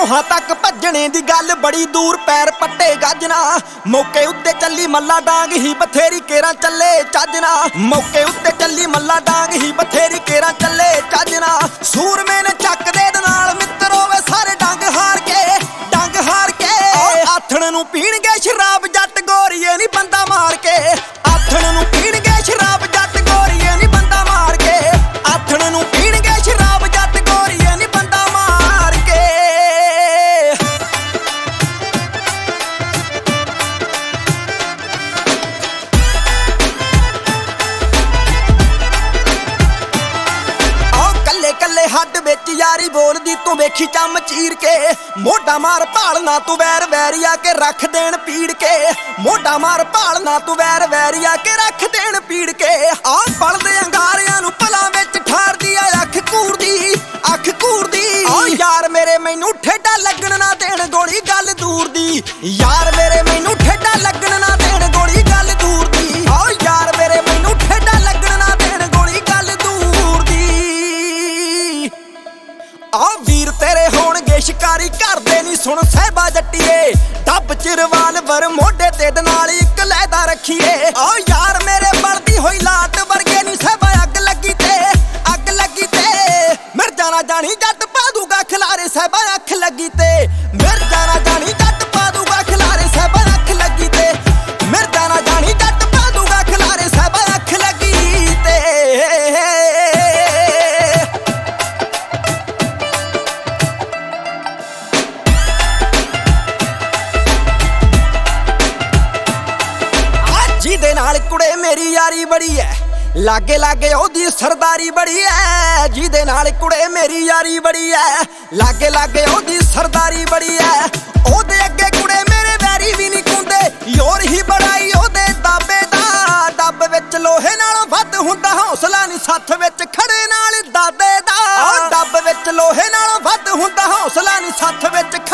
ਕੋਹਾਂ तक भजने दी गल बड़ी दूर पैर पट्टे गजना मौके उत्ते चली मल्ला डांग ही बथेरी केरा चले चजना मौके उत्ते चली मल्ला डांग ही बथेरी केरा चले चजना सूरमे ने चक दे नाल मित्रो वे सारे डंग हार के आथण नूं पीणगे शराब जट गोरीए नी बंदा मार के आथण नूं पीणगे शराब जट गोरीए नी बंदा मार के आथण नूं पीणगे शराब जट गोरीए नी बंदा मार के कल्ले कल्ले हड विच यारी बोलदी तू वेखी चम चीर के मोढा मार भालना तू वैर वैरिया के रख देण पीड़ के मोढा मार भालना तू वैर वैरिया के रख देण पीड़ के आ बलदे अंगारियां नूं भला विच ठारदी आ अख कूरदी आ यार मेरे मैनू ठेडा लगण ना देण गोली गल दूर दी यार मेरे मैनू ठेडा लगण ना देण गोली गल दूर दी आ यार मेरे मैनू ठेडा लगण ना देण गोली गल दूर दी आ वीर तेरे होणगे शिकारी करदे नी सुन सहबा जट्टीए डब च रिवाल्वर मोढे ते नाल इक लैदा रखीए आ यार मेरे बलदी होई लाट वर्गे नी सहबा अग लगी ते मिर्जा ना जानी जट पा दूगा खिलारे सहबा अख लगी ते मिर्जा ना जानी जट पा दूगा खिलारे सहबा अख लगी ते मिर्जा ना जानी जट पा दूगा खिलारे सहबा अख लगी ते ਜਿਹਦੇ ਨਾਲ ਕੁੜੇ ਮੇਰੀ ਯਾਰੀ ਬੜੀ ਐ ਲਾਗੇ ਲਾਗੇ ਉਹਦੀ ਸਰਦਾਰੀ ਬੜੀ ਐ ਜਿਹਦੇ ਨਾਲ ਕੁੜੇ ਮੇਰੀ ਯਾਰੀ ਬੜੀ ਐ ਲਾਗੇ ਲਾਗੇ ਉਹਦੀ ਸਰਦਾਰੀ ਬੜੀ ਐ ਉਹਦੇ ਅੱਗੇ ਕੁੜੇ ਮੇਰੇ ਵੈਰੀ ਵੀ ਨਹੀਂ ਕੁੰਦੇ ਯੋਰ ਹੀ ਬੜਾਈ ਉਹਦੇ ਦਾਬੇ ਦਾ ਡੱਬ ਵਿੱਚ ਲੋਹੇ ਨਾਲੋਂ ਵੱਧ ਹੁੰਦਾ ਹੌਸਲਾ ਨਹੀਂ ਸੱਥ ਵਿੱਚ ਖੜੇ ਨਾਲ ਦਾਦੇ ਦਾ ਡੱਬ ਵਿੱਚ ਲੋਹੇ ਨਾਲੋਂ ਵੱਧ ਹੁੰਦਾ ਹੌਸਲਾ ਨਹੀਂ ਸੱਥ ਵਿੱਚ